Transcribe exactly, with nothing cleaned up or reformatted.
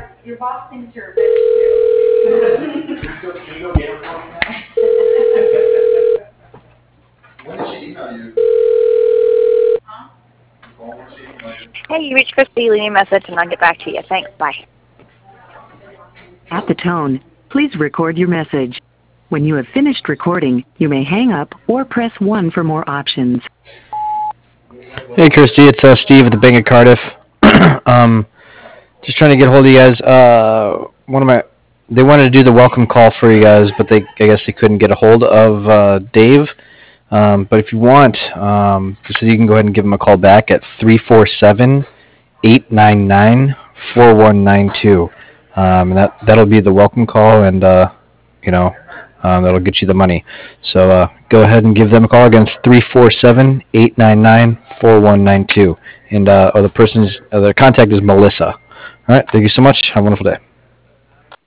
Your boss thinks you're a bitch too. Can you go, can you go get her for me now? When did she email you? Huh? When did she email you? Hey, you reached Christy. Leave me a message and I'll get back to you. Thanks. Bye. At the tone, please record your message. When you have finished recording, you may hang up or press one for more options. Hey, Kirsty, it's uh, Steve at the Bank of Cardiff. um, just trying to get a hold of you guys. Uh, one of my, they wanted to do the welcome call for you guys, but they, I guess they couldn't get a hold of uh, Dave. Um, but if you want, um, just so you can go ahead and give him a call back at three four seven, eight nine nine, four one nine two. Um, and that that'll be the welcome call, and uh, you know. Um, that'll get you the money. So uh, go ahead and give them a call. Again, it's three four seven, eight nine nine, four one nine two. And uh, or the person's uh, their contact is Melissa. All right. Thank you so much. Have a wonderful day.